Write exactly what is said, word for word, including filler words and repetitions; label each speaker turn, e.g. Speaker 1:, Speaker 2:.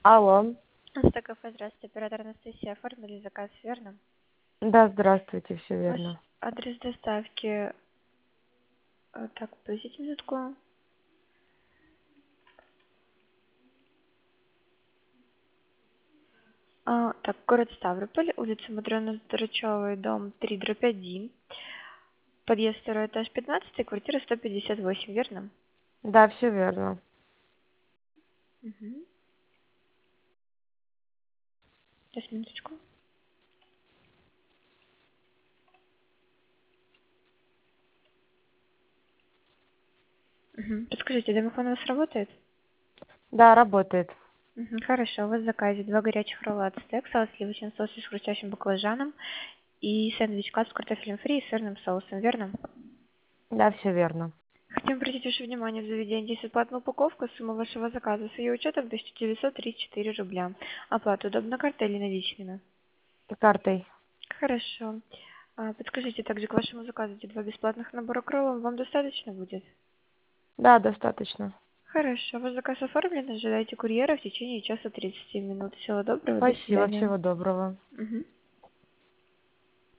Speaker 1: Алло.
Speaker 2: Астакафе, здравствуйте, оператор Анастасия. Оформили заказ, верно?
Speaker 1: Да, здравствуйте, все
Speaker 2: Ваш
Speaker 1: верно.
Speaker 2: адрес доставки... э, Так, подождите минутку. А, так, город Ставрополь, улица Матрёны Старычевой, дом три, дробь один. Подъезд второй этаж пятнадцатый, квартира сто пятьдесят восемь, верно?
Speaker 1: Да, все верно.
Speaker 2: Угу. Сейчас, минуточку. Угу. Подскажите, домофон у вас работает?
Speaker 1: Да, работает.
Speaker 2: Мгм, хорошо, у вас в заказе два горячих ролла от стекса, сливочный соус с хрустящим баклажаном и сэндвич-кат с картофелем фри и сырным соусом, верно?
Speaker 1: Да, все верно.
Speaker 2: Хотим обратить ваше внимание, в заведении есть бесплатная упаковка, сумма вашего заказа с ее учетом тысяча девятьсот тридцать четыре рубля. Оплата удобно картой или наличными?
Speaker 1: Картой.
Speaker 2: Хорошо. А, подскажите, также к вашему заказу эти два бесплатных набора кроллов вам достаточно будет?
Speaker 1: Да, достаточно.
Speaker 2: Хорошо, ваш заказ оформлен, ожидайте курьера в течение часа тридцати минут. Всего доброго, до
Speaker 1: Спасибо,
Speaker 2: свидания.
Speaker 1: всего доброго.
Speaker 2: Мгм.